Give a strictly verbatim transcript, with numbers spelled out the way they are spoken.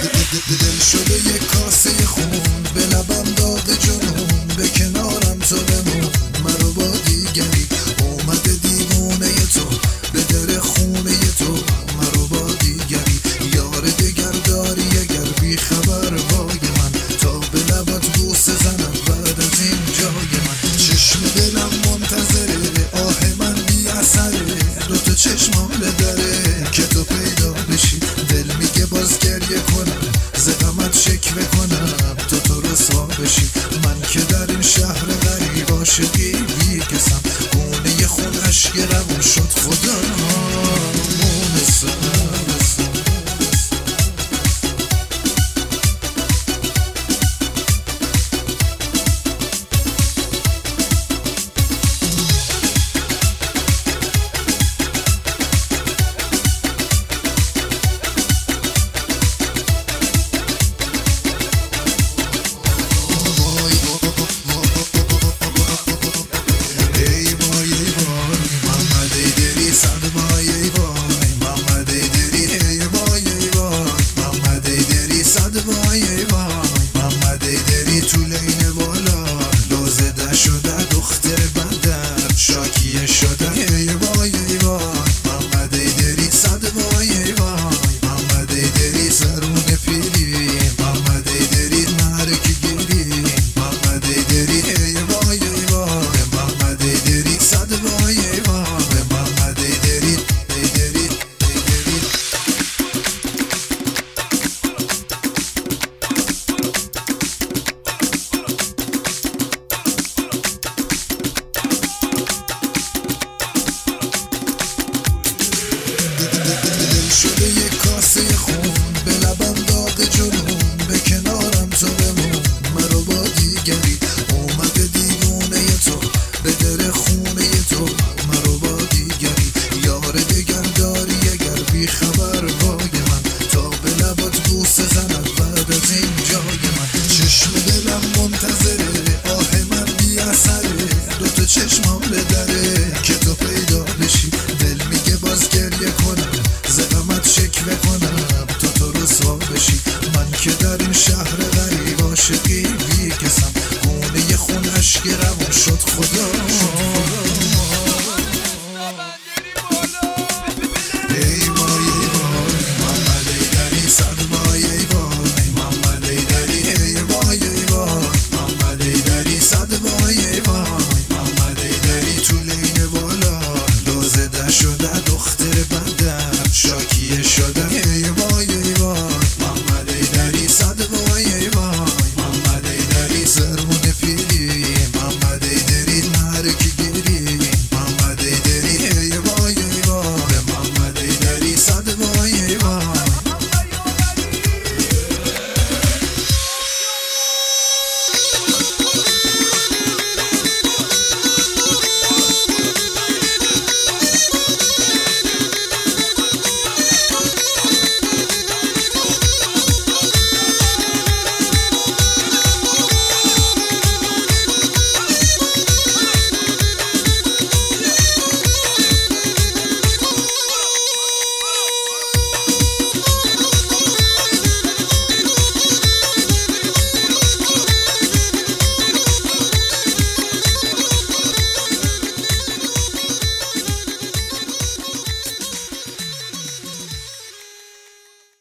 دل شده یک کاسه خون، به لبم داده جنون، به کنارم تو بمون. مرو با دیگری اومده دیوونه تو، به در خونه تو. مرو با دیگری یار دگر داری اگر بی خبر بای من، تا به لبات بوسه زنم بعد از این جای من. چشم دلم منتظره، آه من بی اثره، دوتا چشمام داره که تو پیدا بشی. دل میگه باز گریه کنم، ز غمت شکوه کنم،